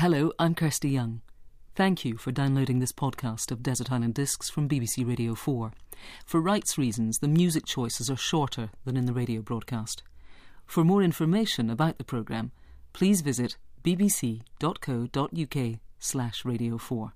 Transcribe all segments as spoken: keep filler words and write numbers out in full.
Hello, I'm Kirsty Young. Thank you for downloading this podcast of Desert Island Discs from B B C Radio four. For rights reasons, the music choices are shorter than in the radio broadcast. For more information about the programme, please visit bbc.co.uk slash radio four.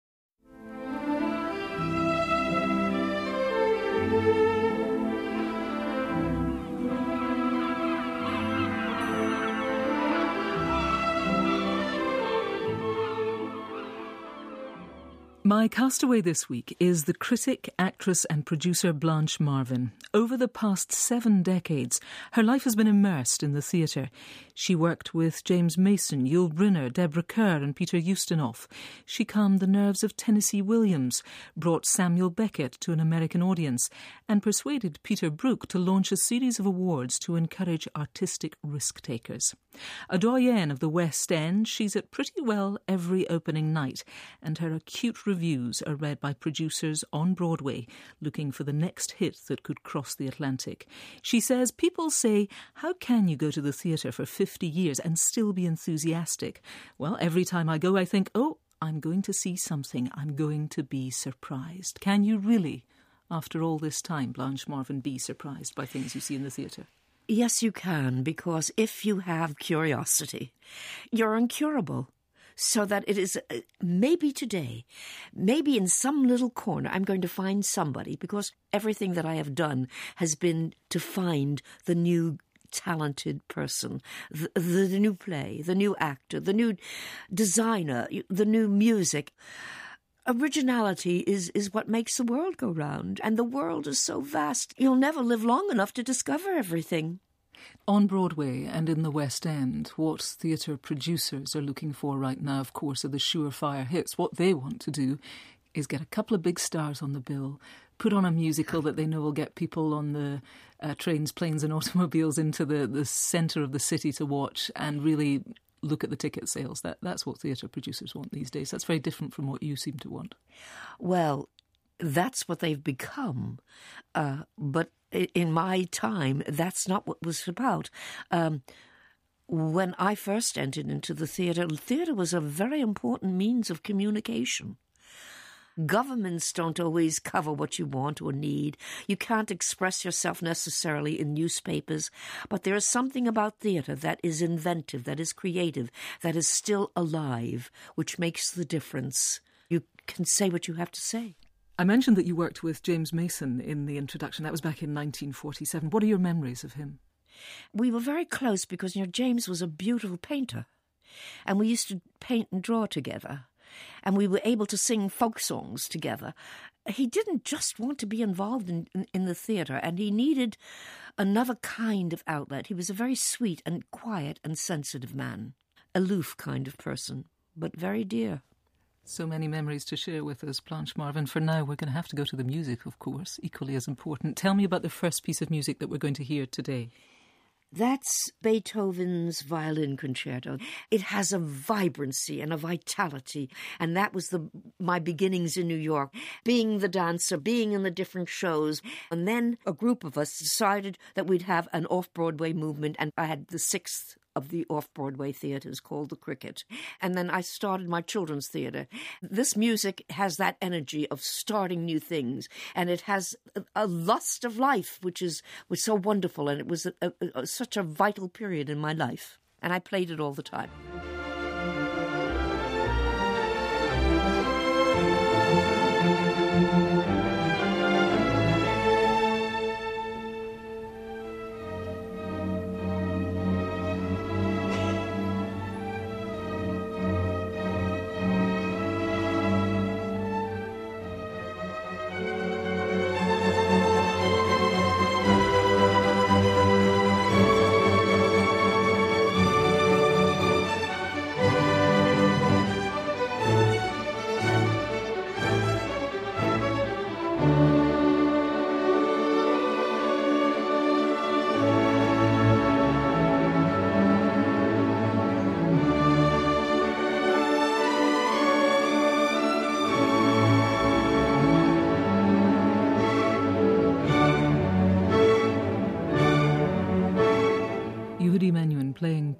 My castaway this week is the critic, actress and producer Blanche Marvin. Over the past seven decades, her life has been immersed in the theatre. She worked with James Mason, Yul Brynner, Deborah Kerr and Peter Ustinov. She calmed the nerves of Tennessee Williams, brought Samuel Beckett to an American audience, and persuaded Peter Brook to launch a series of awards to encourage artistic risk-takers. A doyenne of the West End, she's at pretty well every opening night, and her acute reviews are read by producers on Broadway looking for the next hit that could cross the Atlantic. She says, people say, how can you go to the theatre for fifty years and still be enthusiastic? Well, every time I go I think, oh, I'm going to see something. I'm going to be surprised. Can you really, after all this time, Blanche Marvin, be surprised by things you see in the theatre? Yes, you can, because if you have curiosity, you're incurable. So that it is, uh, maybe today, maybe in some little corner, I'm going to find somebody, because everything that I have done has been to find the new talented person, the, the, the new play, the new actor, the new designer, the new music. Originality is, is what makes the world go round, and the world is so vast, you'll never live long enough to discover everything. On Broadway and in the West End, what theatre producers are looking for right now, of course, are the surefire hits. What they want to do is get a couple of big stars on the bill, put on a musical that they know will get people on the uh, trains, planes and automobiles into the, the centre of the city to watch, and really look at the ticket sales. That That's what theatre producers want these days. That's very different from what you seem to want. Well, that's what they've become. Uh, but in my time, that's not what it was about. Um, when I first entered into the theatre, theatre was a very important means of communication. Governments don't always cover what you want or need. You can't express yourself necessarily in newspapers, but there is something about theatre that is inventive, that is creative, that is still alive, which makes the difference. You can say what you have to say. I mentioned that you worked with James Mason in the introduction. That was back in nineteen forty-seven. What are your memories of him? We were very close because, you know, James was a beautiful painter, and we used to paint and draw together, and we were able to sing folk songs together. He didn't just want to be involved in, in, in the theatre, and he needed another kind of outlet. He was a very sweet and quiet and sensitive man, aloof kind of person, but very dear. So many memories to share with us, Blanche Marvin. For now, we're going to have to go to the music, of course, equally as important. Tell me about the first piece of music that we're going to hear today. That's Beethoven's Violin Concerto. It has a vibrancy and a vitality, and that was the my beginnings in New York, being the dancer, being in the different shows. And then a group of us decided that we'd have an off-Broadway movement, and I had the sixth of the off-Broadway theatres called the Cricket. And then I started my children's theatre. This music has that energy of starting new things, and it has a, a lust of life, which is was so wonderful, and it was a, a, a, such a vital period in my life. And I played it all the time.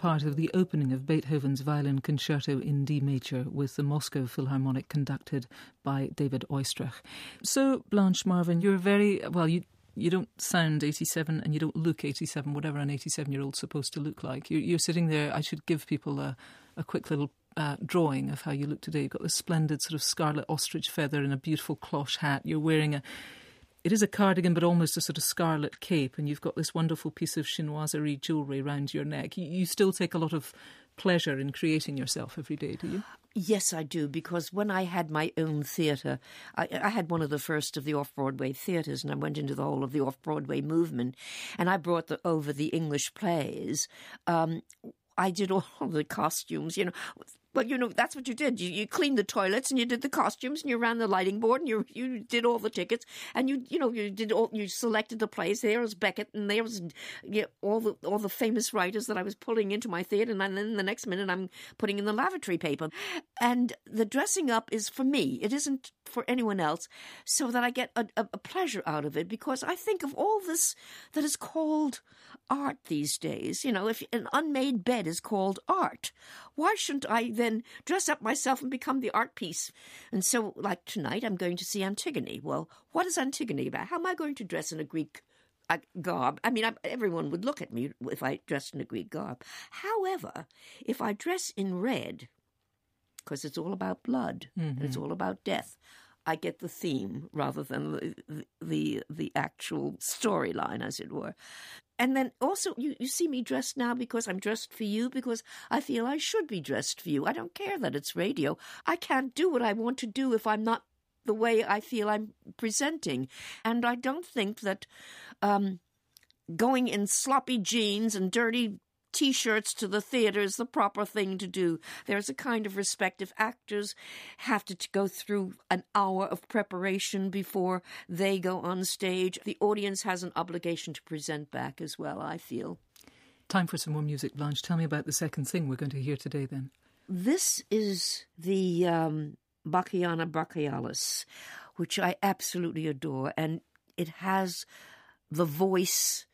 part of the opening of Beethoven's Violin Concerto in D major with the Moscow Philharmonic conducted by David Oistrakh. So, Blanche Marvin, you're very, well, you you don't sound eighty-seven and you don't look eighty-seven, whatever an eighty-seven-year-old's supposed to look like. You're, you're sitting there, I should give people a, a quick little uh, drawing of how you look today. You've got this splendid sort of scarlet ostrich feather and a beautiful cloche hat. You're wearing a, it is a cardigan but almost a sort of scarlet cape, and you've got this wonderful piece of chinoiserie jewellery round your neck. You, you still take a lot of pleasure in creating yourself every day, do you? Yes, I do, because when I had my own theatre, I, I had one of the first of the off-Broadway theatres, and I went into the whole of the off-Broadway movement, and I brought the, over the English plays. Um, I did all the costumes, you know. Well, you know, that's what you did. You, you cleaned the toilets and you did the costumes and you ran the lighting board and you you did all the tickets and you you know you did all you selected the plays. There was Beckett and there was you know, all the all the famous writers that I was pulling into my theatre, and then the next minute I'm putting in the lavatory paper. And the dressing up is for me. It isn't for anyone else, so that I get a, a, a pleasure out of it, because I think of all this that is called art these days. You know, if an unmade bed is called art, why shouldn't I then dress up myself and become the art piece? And so, like tonight, I'm going to see Antigone. Well, what is Antigone about? How am I going to dress in a Greek uh, garb? I mean, I, everyone would look at me if I dressed in a Greek garb. However, if I dress in red, because it's all about blood, mm-hmm. and it's all about death, I get the theme rather than the the, the actual storyline, as it were. And then also, you, you see me dressed now because I'm dressed for you, because I feel I should be dressed for you. I don't care that it's radio. I can't do what I want to do if I'm not the way I feel I'm presenting. And I don't think that um, going in sloppy jeans and dirty T-shirts to the theatre is the proper thing to do. There's a kind of respect. If actors have to t- go through an hour of preparation before they go on stage, the audience has an obligation to present back as well, I feel. Time for some more music, Blanche. Tell me about the second thing we're going to hear today, then. This is the um, Bachiana Brachialis, which I absolutely adore, and it has the voice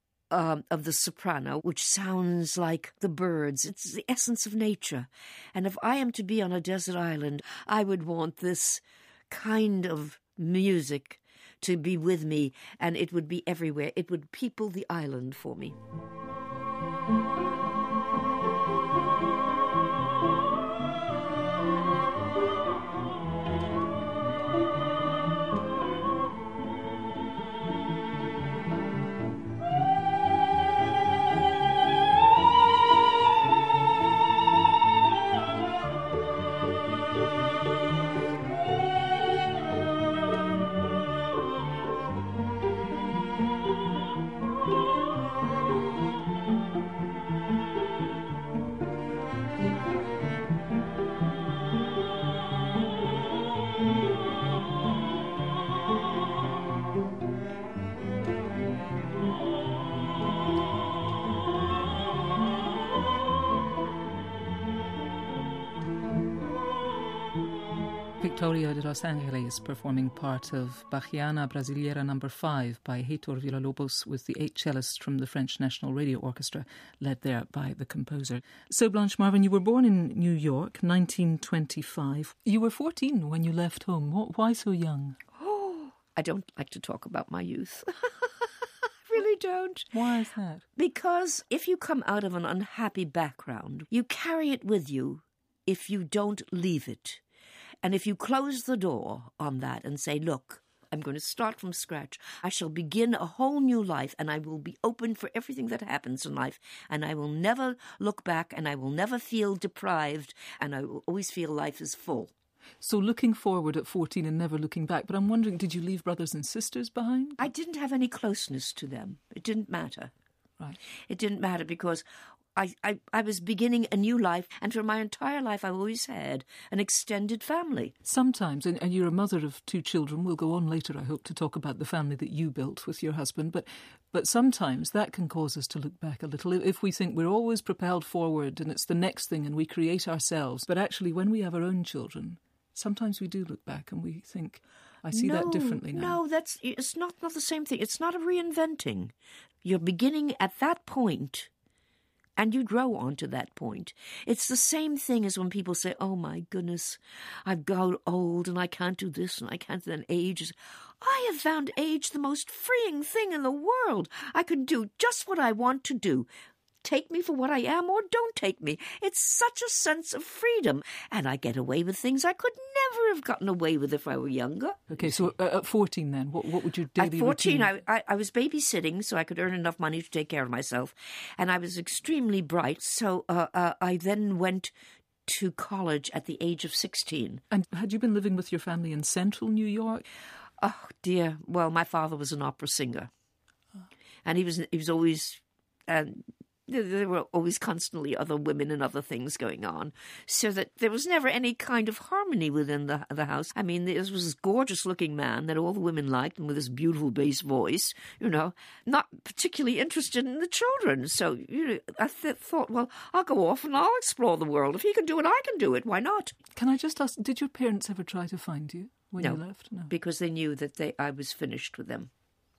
Um, of the soprano, which sounds like the birds. It's the essence of nature. And if I am to be on a desert island, I would want this kind of music to be with me, and it would be everywhere. It would people the island for me. Victoria de Los Angeles performing part of Bachiana Brasileira number five by Heitor Villa-Lobos with the eight cellists from the French National Radio Orchestra, led there by the composer. So, Blanche Marvin, you were born in New York, nineteen twenty-five. You were fourteen when you left home. Why so young? Oh, I don't like to talk about my youth. Really don't. Why is that? Because if you come out of an unhappy background, you carry it with you if you don't leave it. And if you close the door on that and say, look, I'm going to start from scratch, I shall begin a whole new life, and I will be open for everything that happens in life, and I will never look back, and I will never feel deprived, and I will always feel life is full. So looking forward at fourteen and never looking back, but I'm wondering, did you leave brothers and sisters behind? I didn't have any closeness to them. It didn't matter. Right. It didn't matter because I, I, I was beginning a new life, and for my entire life I've always had an extended family. Sometimes, and, and you're a mother of two children, we'll go on later, I hope, to talk about the family that you built with your husband, but but sometimes that can cause us to look back a little. If we think we're always propelled forward and it's the next thing and we create ourselves, but actually when we have our own children, sometimes we do look back and we think, I see no, that differently now. No, that's it's not, not the same thing. It's not a reinventing. You're beginning at that point And you grow onto that point. It's the same thing as when people say, oh, my goodness, I've got old and I can't do this and I can't do that. Age is... I have found age the most freeing thing in the world. I can do just what I want to do. Take me for what I am or don't take me. It's such a sense of freedom. And I get away with things I could never have gotten away with if I were younger. OK, so uh, at fourteen then, what, what would your daily At fourteen, routine... I, I, I was babysitting so I could earn enough money to take care of myself. And I was extremely bright, so uh, uh, I then went to college at the age of sixteen. And had you been living with your family in central New York? Oh, dear. Well, my father was an opera singer. Oh. And he was, he was always... Uh, There were always constantly other women and other things going on, so that there was never any kind of harmony within the the house. I mean, there was this gorgeous-looking man that all the women liked, and with this beautiful bass voice, you know, not particularly interested in the children. So, you know, I th- thought, well, I'll go off and I'll explore the world. If he can do it, I can do it. Why not? Can I just ask, did your parents ever try to find you when no, you left? No, because they knew that they I was finished with them.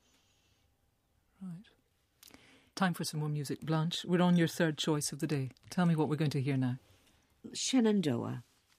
Right. Time for some more music. Blanche, we're on your third choice of the day. Tell me what we're going to hear now. Shenandoah.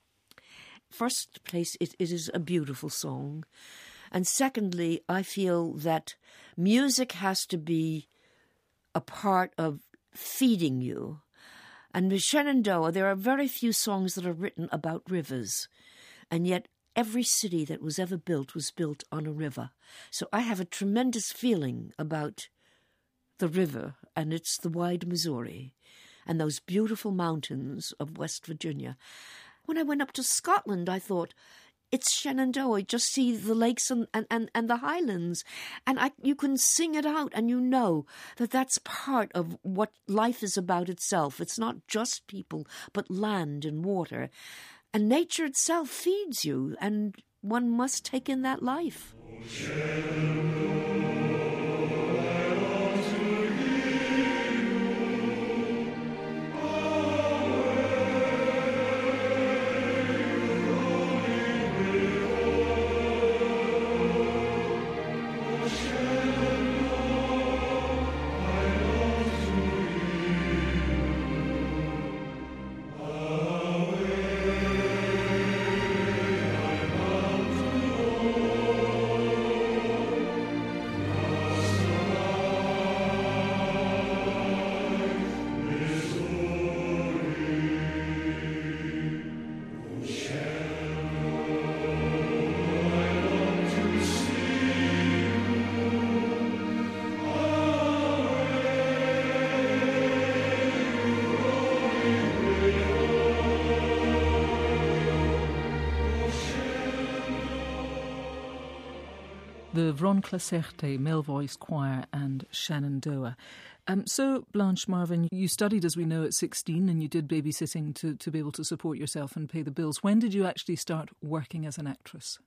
First place, it, it is a beautiful song. And secondly, I feel that music has to be a part of feeding you. And with Shenandoah, there are very few songs that are written about rivers. And yet every city that was ever built was built on a river. So I have a tremendous feeling about the river, and it's the wide Missouri and those beautiful mountains of West Virginia. When I went up to Scotland, I thought, it's Shenandoah. Just see the lakes and, and, and, and the highlands. And I, you can sing it out, and you know that that's part of what life is about itself. It's not just people, but land and water. And nature itself feeds you, and one must take in that life. The Vronclaserte Male Voice Choir and Shenandoah. Um, so, Blanche Marvin, you studied, as we know, at sixteen, and you did babysitting to, to be able to support yourself and pay the bills. When did you actually start working as an actress?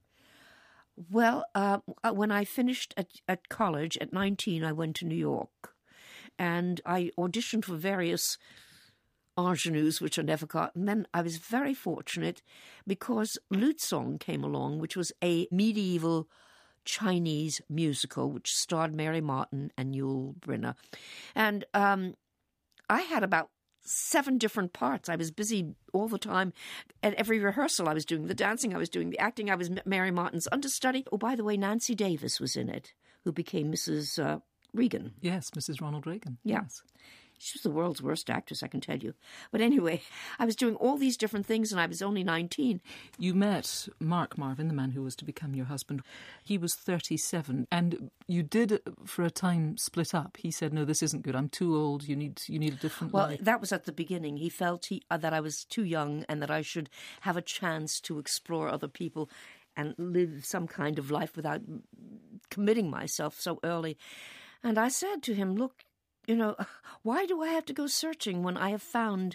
Well, uh, when I finished at, at college at nineteen, I went to New York, and I auditioned for various ingenues, which I never got. And then I was very fortunate because Lutesong came along, which was a medieval Chinese musical which starred Mary Martin and Yul Brynner. And um, I had about seven different parts. I was busy all the time. At every rehearsal, I was doing the dancing, I was doing the acting, I was Mary Martin's understudy. Oh, by the way, Nancy Davis was in it, who became Missus Uh, Reagan. Yes, Missus Ronald Reagan. Yeah. Yes. She was the world's worst actress, I can tell you. But anyway, I was doing all these different things and I was only nineteen. You met Mark Marvin, the man who was to become your husband. He was thirty-seven, and you did, for a time, split up. He said, no, this isn't good. I'm too old. You need you need a different well, life. Well, that was at the beginning. He felt he, uh, that I was too young and that I should have a chance to explore other people and live some kind of life without committing myself so early. And I said to him, look, you know, why do I have to go searching when I have found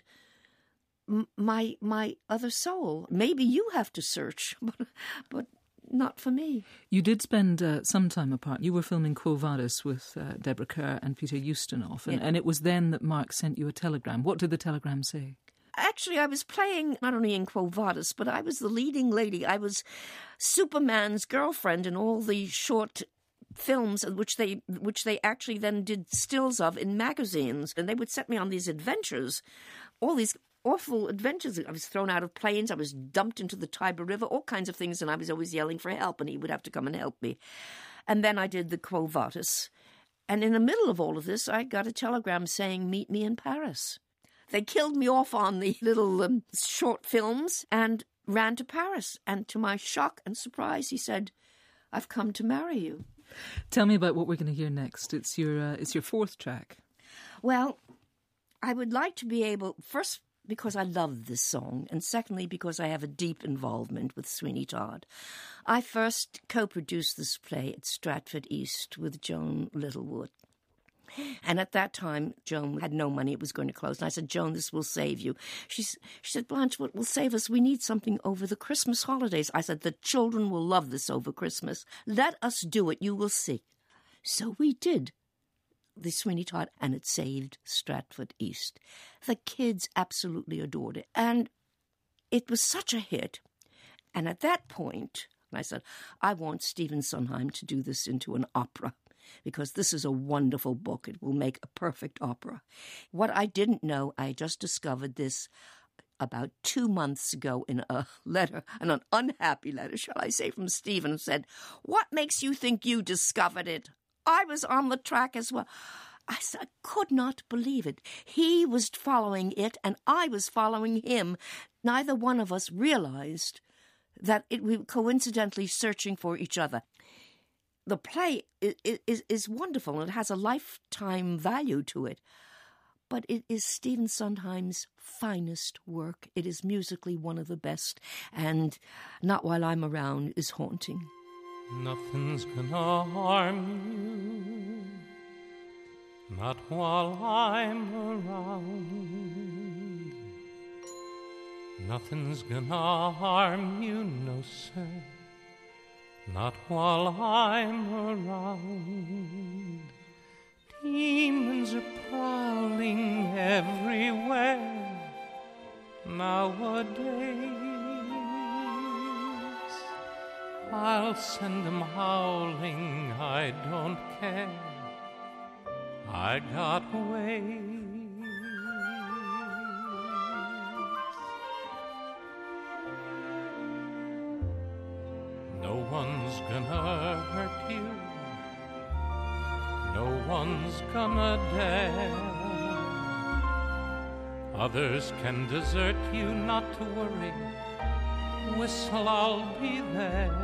m- my my other soul? Maybe you have to search, but, but not for me. You did spend uh, some time apart. You were filming Quo Vadis with uh, Deborah Kerr and Peter Ustinov, and, yeah. and it was then that Mark sent you a telegram. What did the telegram say? Actually, I was playing not only in Quo Vadis, but I was the leading lady. I was Superman's girlfriend in all the short films which they which they actually then did stills of in magazines, and they would set me on these adventures, all these awful adventures. I was thrown out of planes, I was dumped into the Tiber River, all kinds of things, and I was always yelling for help, and he would have to come and help me. And then I did the Quo Vadis, and in the middle of all of this, I got a telegram saying, "Meet me in Paris." They killed me off on the little um, short films and ran to Paris, and to my shock and surprise, he said, "I've come to marry you." Tell me about what we're going to hear next. It's your uh, it's your fourth track. Well, I would like to be able, first, because I love this song, and secondly, because I have a deep involvement with Sweeney Todd. I first co-produced this play at Stratford East with Joan Littlewood. And at that time, Joan had no money. It was going to close. And I said, "Joan, this will save you." She, she said, "Blanche, what will save us? We need something over the Christmas holidays." I said, "The children will love this over Christmas. Let us do it. You will see." So we did the Sweeney Todd, and it saved Stratford East. The kids absolutely adored it. And it was such a hit. And at that point, I said, I want Stephen Sondheim to do this into an opera, because this is a wonderful book. It will make a perfect opera. What I didn't know, I just discovered this about two months ago in a letter, an unhappy letter, shall I say, from Stephen, who said, "What makes you think you discovered it? I was on the track as well." I said, I could not believe it. He was following it, and I was following him. Neither one of us realized that it, we were coincidentally searching for each other. The play is, is, is wonderful, and it has a lifetime value to it. But it is Stephen Sondheim's finest work. It is musically one of the best, and Not While I'm Around is haunting. Nothing's gonna harm you, not while I'm around. Nothing's gonna harm you, no sir, not while I'm around. Demons are prowling everywhere nowadays. I'll send them howling, I don't care, I got ways. No one's gonna hurt you, no one's gonna dare. Others can desert you, not to worry, whistle, I'll be there.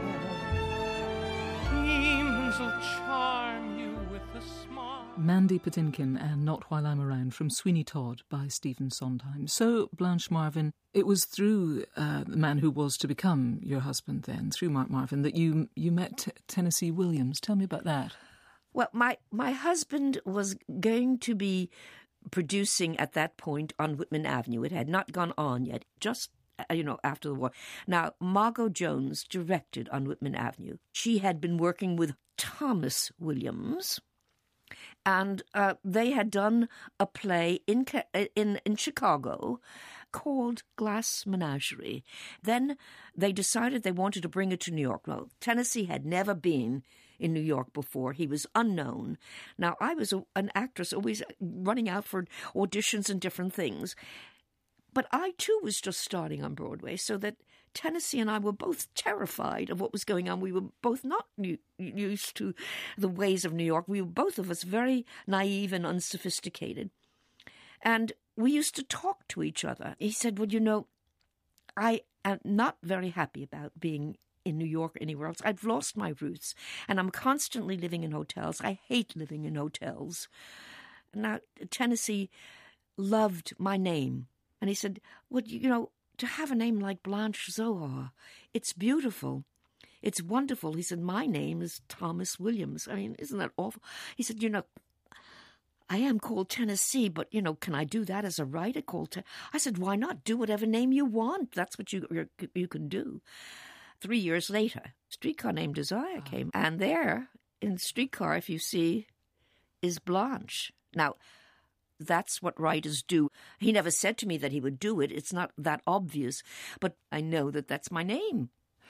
Demons will charm you with a smile. Mandy Patinkin and Not While I'm Around from Sweeney Todd by Stephen Sondheim. So, Blanche Marvin, it was through uh, the man who was to become your husband then, through Mark Marvin, that you you met T- Tennessee Williams. Tell me about that. Well, my, my husband was going to be producing at that point on Whitman Avenue. It had not gone on yet, just you know, after the war. Now, Margot Jones directed on Whitman Avenue. She had been working with Thomas Williams, and uh, they had done a play in, in, in Chicago called Glass Menagerie. Then they decided they wanted to bring it to New York. Well, Tennessee had never been in New York before. He was unknown. Now, I was a, an actress, always running out for auditions and different things. But I, too, was just starting on Broadway, so that Tennessee and I were both terrified of what was going on. We were both not new, used to the ways of New York. We were both of us very naive and unsophisticated. And we used to talk to each other. He said, well, you know, I am not very happy about being in New York or anywhere else. I've lost my roots, and I'm constantly living in hotels. I hate living in hotels. Now, Tennessee loved my name. And he said, well, you know, to have a name like Blanche Zohar, it's beautiful. It's wonderful. He said, my name is Thomas Williams. I mean, isn't that awful? He said, you know, I am called Tennessee, but, you know, can I do that as a writer called Ten-? I said, why not? Do whatever name you want. That's what you you can do. Three years later, Streetcar Named Desire came. And there, in Streetcar, if you see, is Blanche. Now, that's what writers do. He never said to me that he would do it. It's not that obvious. But I know that that's my name.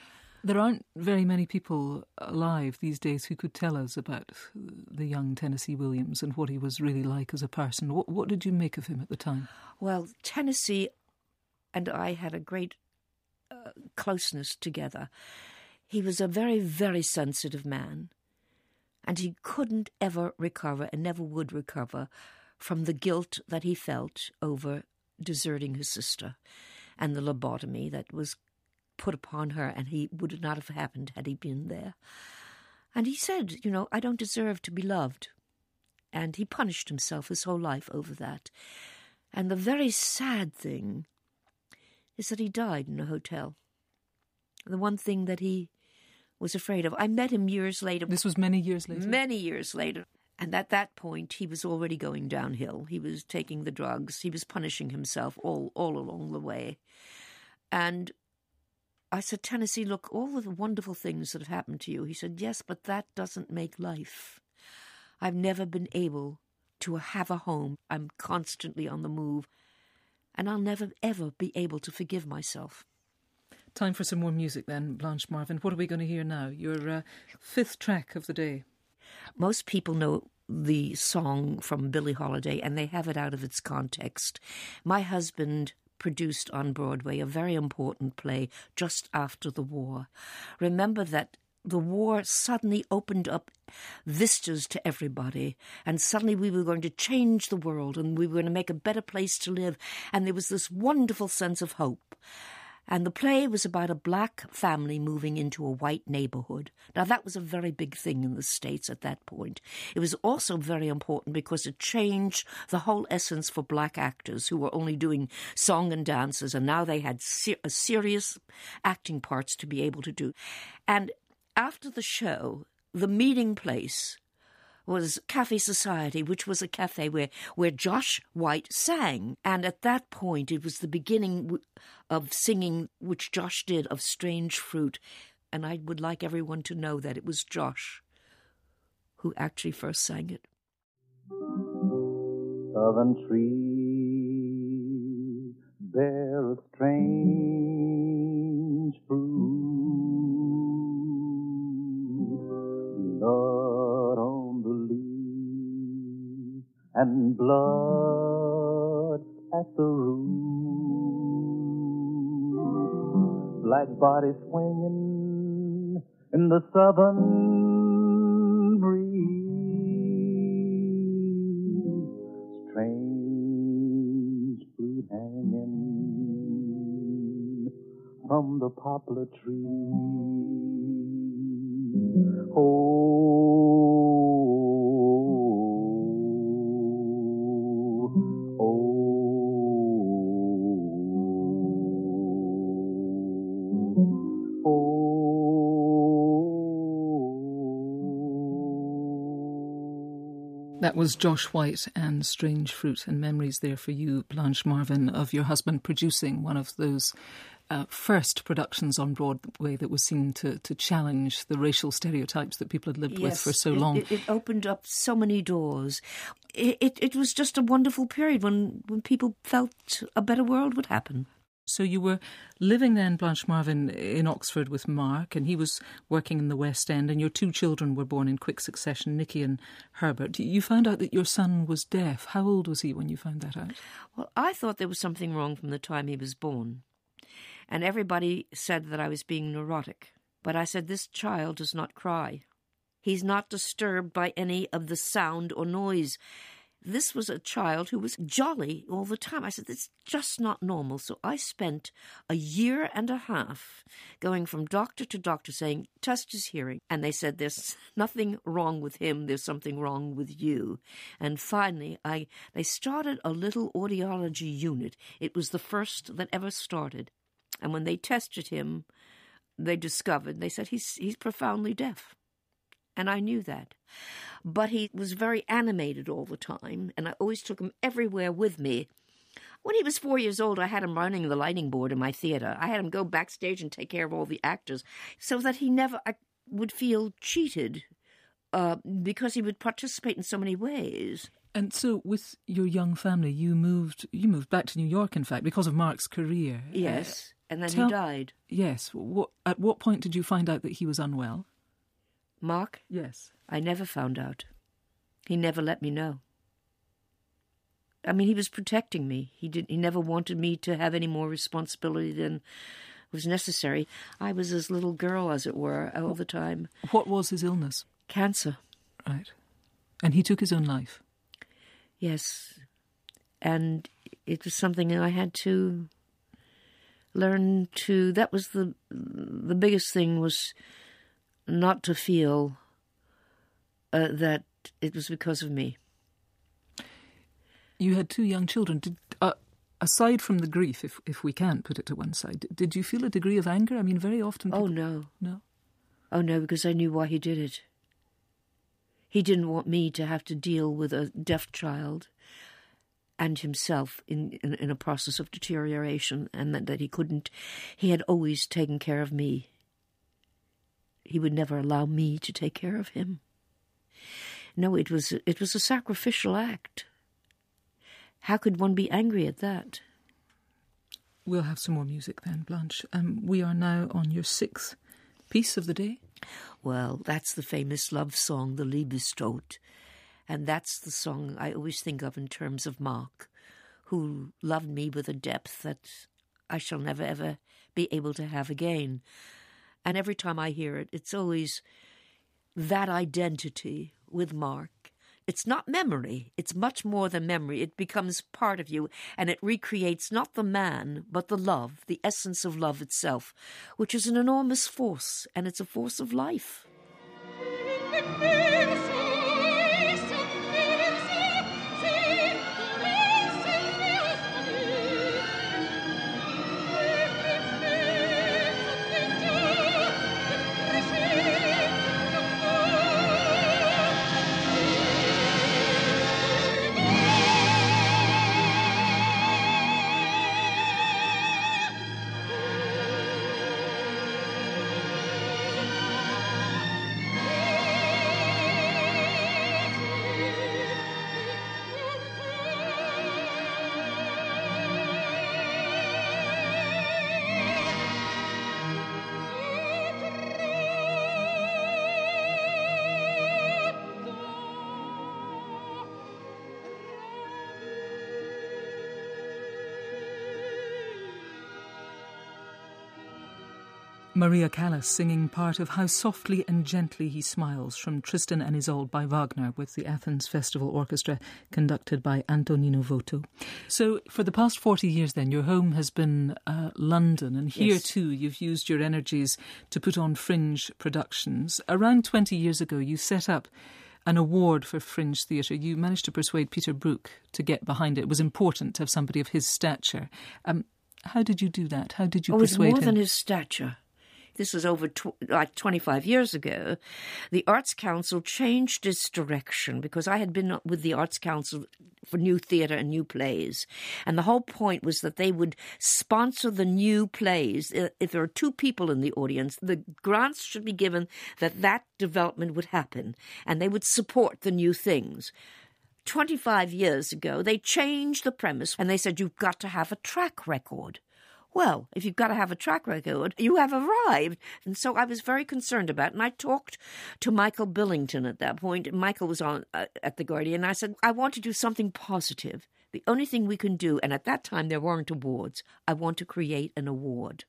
There aren't very many people alive these days who could tell us about the young Tennessee Williams and what he was really like as a person. What, what did you make of him at the time? Well, Tennessee and I had a great uh, closeness together. He was a very, very sensitive man, and he couldn't ever recover and never would recover from the guilt that he felt over deserting his sister and the lobotomy that was put upon her, and he would not have happened had he been there. And he said, you know, I don't deserve to be loved. And he punished himself his whole life over that. And the very sad thing is that he died in a hotel. The one thing that he was afraid of. I met him years later. This was many years later? Many years later. And at that point, he was already going downhill. He was taking the drugs. He was punishing himself all, all along the way. And I said, Tennessee, look, all of the wonderful things that have happened to you. He said, yes, but that doesn't make life. I've never been able to have a home. I'm constantly on the move. And I'll never, ever be able to forgive myself. Time for some more music then, Blanche Marvin. What are we going to hear now? Your uh, fifth track of the day. Most people know the song from Billie Holiday, and they have it out of its context. My husband produced on Broadway a very important play just after the war. Remember that the war suddenly opened up vistas to everybody, and suddenly we were going to change the world, and we were going to make a better place to live, and there was this wonderful sense of hope. And the play was about a black family moving into a white neighborhood. Now, that was a very big thing in the States at that point. It was also very important because it changed the whole essence for black actors who were only doing song and dances, and now they had ser- serious acting parts to be able to do. And after the show, the meeting place was Cafe Society, which was a cafe where, where Josh White sang. And at that point, it was the beginning of singing, which Josh did, of Strange Fruit. And I would like everyone to know that it was Josh who actually first sang it. Southern trees bear a strange fruit. Blood on the leaves and blood at the root. Black body swinging in the southern breeze. Strange fruit hanging from the poplar tree. Oh, oh, oh, oh. That was Josh White and Strange Fruit, and memories there for you, Blanche Marvin, of your husband producing one of those Uh, first productions on Broadway that was seen to, to challenge the racial stereotypes that people had lived yes, with for so long. It, it opened up so many doors. It, it, it was just a wonderful period when, when people felt a better world would happen. So you were living then, Blanche Marvin, in Oxford with Mark, and he was working in the West End, and your two children were born in quick succession, Nicky and Herbert. You found out that your son was deaf. How old was he when you found that out? Well, I thought there was something wrong from the time he was born. And everybody said that I was being neurotic. But I said, this child does not cry. He's not disturbed by any of the sound or noise. This was a child who was jolly all the time. I said, that's just not normal. So I spent a year and a half going from doctor to doctor saying, test his hearing. And they said, there's nothing wrong with him. There's something wrong with you. And finally, I they started a little audiology unit. It was the first that ever started. And when they tested him, they discovered, they said, he's he's profoundly deaf. And I knew that. But he was very animated all the time, and I always took him everywhere with me. When he was four years old, I had him running the lighting board in my theater. I had him go backstage and take care of all the actors so that he never I would feel cheated uh, because he would participate in so many ways. And so with your young family, you moved you moved back to New York, in fact, because of Mark's career. Yes. Uh, And then Tell- he died. Yes. What, at what point did you find out that he was unwell? Mark? Yes. I never found out. He never let me know. I mean, he was protecting me. He did. He never wanted me to have any more responsibility than was necessary. I was his little girl, as it were, all the time. What was his illness? Cancer. Right. And he took his own life? Yes. And it was something I had to learn to... That was the the biggest thing, was not to feel uh, that it was because of me. You had two young children. Did, uh, aside from the grief, if if we can put it to one side, did you feel a degree of anger? I mean, very often people... Oh, no. No? Oh, no, because I knew why he did it. He didn't want me to have to deal with a deaf child and himself in, in, in a process of deterioration, and that, that he couldn't... He had always taken care of me. He would never allow me to take care of him. No, it was it was a sacrificial act. How could one be angry at that? We'll have some more music then, Blanche. Um, we are now on your sixth piece of the day. Well, that's the famous love song, the Liebestod. And that's the song I always think of in terms of Mark, who loved me with a depth that I shall never, ever be able to have again. And every time I hear it, it's always that identity with Mark. It's not memory. It's much more than memory. It becomes part of you, and it recreates not the man, but the love, the essence of love itself, which is an enormous force, and it's a force of life. Maria Callas singing part of How Softly and Gently He Smiles from Tristan and Isolde by Wagner with the Athens Festival Orchestra conducted by Antonino Voto. So for the past forty years then, your home has been uh, London, and here Yes. too you've used your energies to put on fringe productions. Around twenty years ago you set up an award for fringe theatre. You managed to persuade Peter Brook to get behind it. It was important to have somebody of his stature. Um, how did you do that? How did you Oh, it's persuade more him? than his stature. This was over tw- like twenty-five years ago. The Arts Council changed its direction because I had been with the Arts Council for new theatre and new plays. And the whole point was that they would sponsor the new plays. If there are two people in the audience, the grants should be given that that development would happen, and they would support the new things. twenty-five years ago, they changed the premise, and they said, you've got to have a track record. Well, if you've got to have a track record, you have arrived. And so I was very concerned about it. And I talked to Michael Billington at that point. Michael was on uh, at The Guardian. And I said, I want to do something positive. The only thing we can do, and at that time there weren't awards, I want to create an award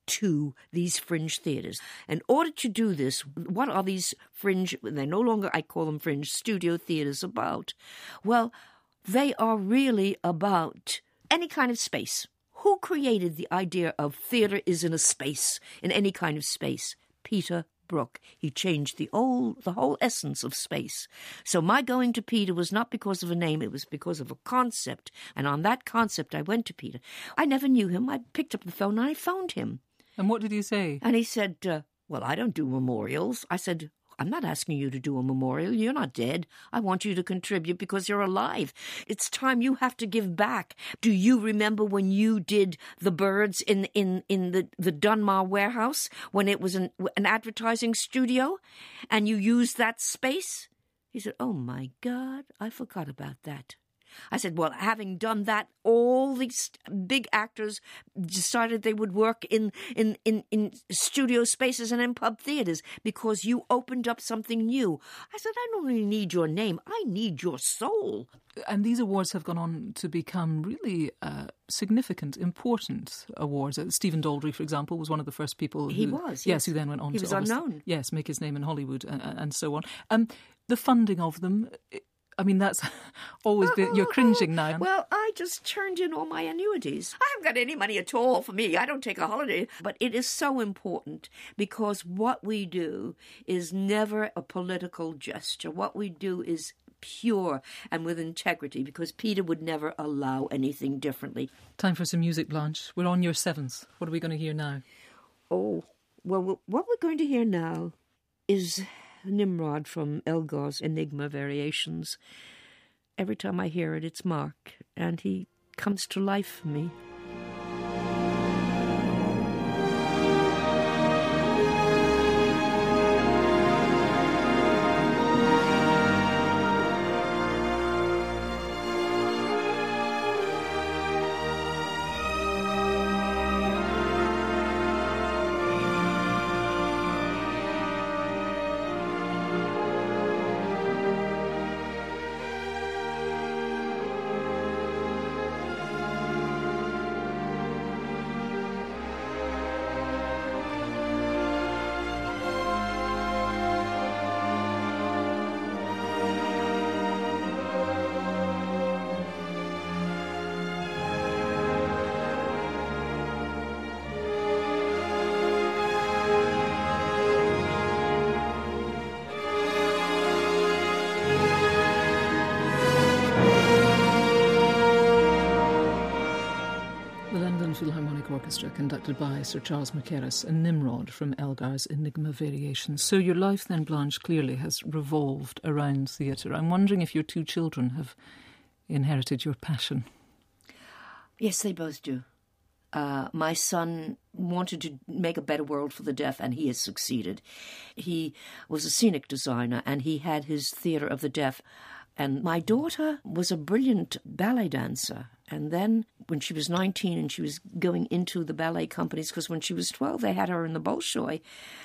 to these fringe theatres. In order to do this, what are these fringe, they're no longer, I call them fringe, studio theatres about? Well, they are really about any kind of space. Who created the idea of theatre is in a space, in any kind of space? Peter Brook. He changed the whole, the whole essence of space. So my going to Peter was not because of a name, it was because of a concept. And on that concept, I went to Peter. I never knew him. I picked up the phone and I phoned him. And what did he say? And he said, uh, well, I don't do memorials. I said, I'm not asking you to do a memorial. You're not dead. I want you to contribute because you're alive. It's time you have to give back. Do you remember when you did the birds in in, in the, the Dunmar warehouse when it was an, an advertising studio and you used that space? He said, oh, my God, I forgot about that. I said, well, having done that, all these big actors decided they would work in, in, in, in studio spaces and in pub theaters because you opened up something new. I said, I don't really need your name. I need your soul. And these awards have gone on to become really uh, significant, important awards. Uh, Stephen Daldry, for example, was one of the first people who... He was, yes. Yes, who then went on he to... He was unknown. Yes, make his name in Hollywood and, and so on. Um, the funding of them... I mean, that's always been... You're cringing now. Well, I just turned in all my annuities. I haven't got any money at all for me. I don't take a holiday. But it is so important because what we do is never a political gesture. What we do is pure and with integrity because Peter would never allow anything differently. Time for some music, Blanche. We're on your seventh. What are we going to hear now? Oh, well, what we're going to hear now is... Nimrod from Elgar's Enigma Variations. Every time I hear it, it's Mark, and he comes to life for me. Philharmonic Orchestra, conducted by Sir Charles Mackerras, and Nimrod from Elgar's Enigma Variations. So your life then, Blanche, clearly has revolved around theatre. I'm wondering if your two children have inherited your passion. Yes, they both do. Uh, my son wanted to make a better world for the deaf, and he has succeeded. He was a scenic designer, and he had his Theatre of the Deaf. And my daughter was a brilliant ballet dancer. And then when she was nineteen and she was going into the ballet companies, because when she was twelve, they had her in the Bolshoi,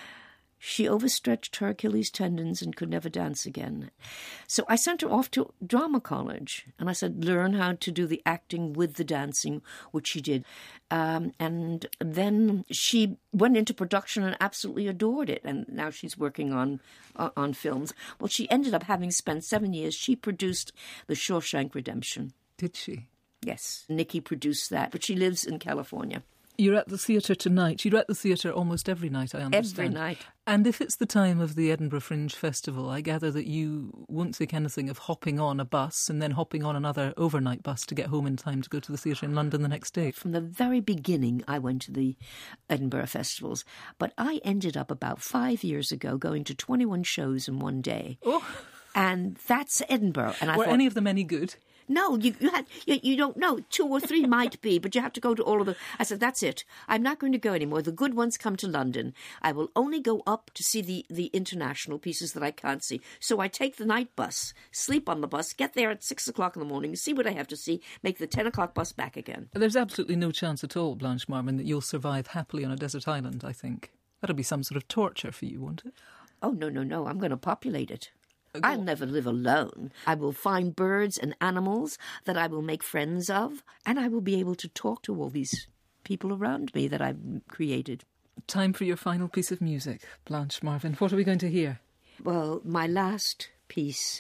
she overstretched her Achilles tendons and could never dance again. So I sent her off to drama college. And I said, learn how to do the acting with the dancing, which she did. Um, and then she went into production and absolutely adored it. And now she's working on uh, on films. Well, she ended up having spent seven years. She produced The Shawshank Redemption. Did she? Yes. Nikki produced that. But she lives in California. You're at the theatre tonight. You're at the theatre almost every night, I understand. Every night. And if it's the time of the Edinburgh Fringe Festival, I gather that you won't think anything of hopping on a bus and then hopping on another overnight bus to get home in time to go to the theatre in London the next day. From the very beginning, I went to the Edinburgh festivals. But I ended up about five years ago going to twenty-one shows in one day. Oh. And that's Edinburgh. And I Were thought, any of them any good? No, you you, had, you you don't know. Two or three might be, but you have to go to all of them. I said, that's it. I'm not going to go anymore. The good ones come to London. I will only go up to see the, the international pieces that I can't see. So I take the night bus, sleep on the bus, get there at six o'clock in the morning, see what I have to see, make the ten o'clock bus back again. There's absolutely no chance at all, Blanche Marvin, that you'll survive happily on a desert island, I think. That'll be some sort of torture for you, won't it? Oh, no, no, no. I'm going to populate it. I'll never live alone. I will find birds and animals that I will make friends of, and I will be able to talk to all these people around me that I've created. Time for your final piece of music, Blanche Marvin. What are we going to hear? Well, my last piece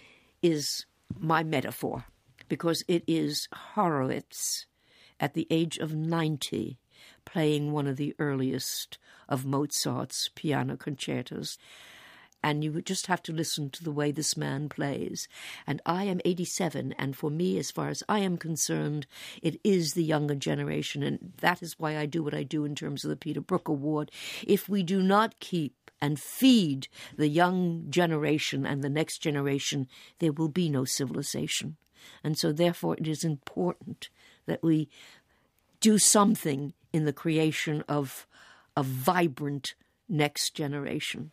is my metaphor, because it is Horowitz at the age of ninety playing one of the earliest of Mozart's piano concertos. And you would just have to listen to the way this man plays. And I am eighty-seven, and for me, as far as I am concerned, it is the younger generation, and that is why I do what I do in terms of the Peter Brook Award. If we do not keep and feed the young generation and the next generation, there will be no civilization. And so, therefore, it is important that we do something in the creation of a vibrant next generation.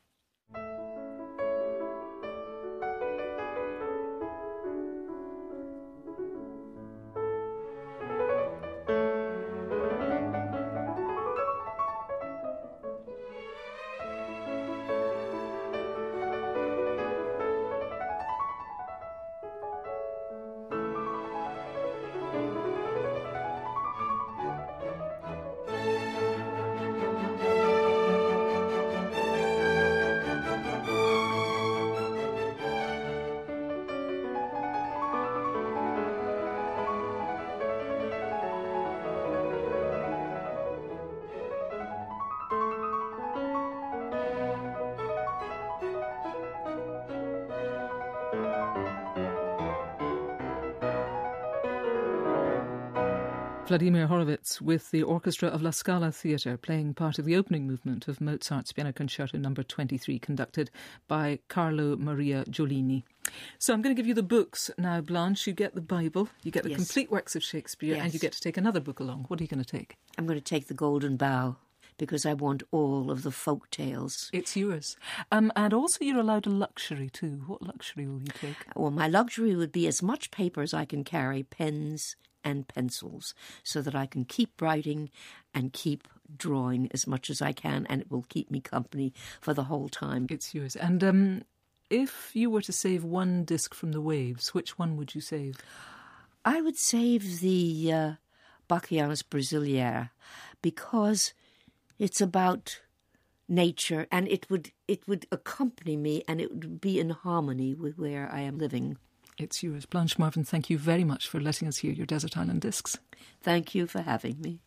Vladimir Horowitz with the Orchestra of La Scala Theatre playing part of the opening movement of Mozart's Piano Concerto number twenty-three, conducted by Carlo Maria Giolini. So I'm going to give you the books now, Blanche. You get the Bible, you get the Yes. complete works of Shakespeare, Yes. and you get to take another book along. What are you going to take? I'm going to take The Golden Bough because I want all of the folk tales. It's yours. Um, and also you're allowed a luxury too. What luxury will you take? Well, my luxury would be as much paper as I can carry, pens and pencils, so that I can keep writing and keep drawing as much as I can, and it will keep me company for the whole time. It's yours. And um, if you were to save one disc from the waves, which one would you save? I would save the uh, Bachianus Brasileira because it's about nature, and it would it would accompany me, and it would be in harmony with where I am living. It's yours. Blanche Marvin, thank you very much for letting us hear your Desert Island Discs. Thank you for having me.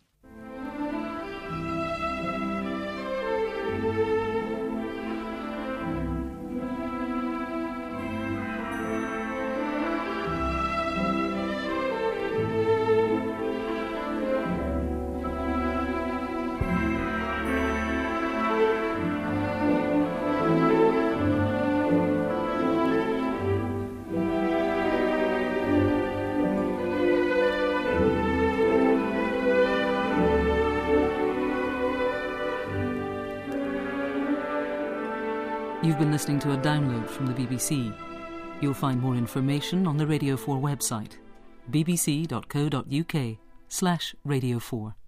You've been listening to a download from the B B C. You'll find more information on the Radio four website, bbc.co.uk slash Radio four.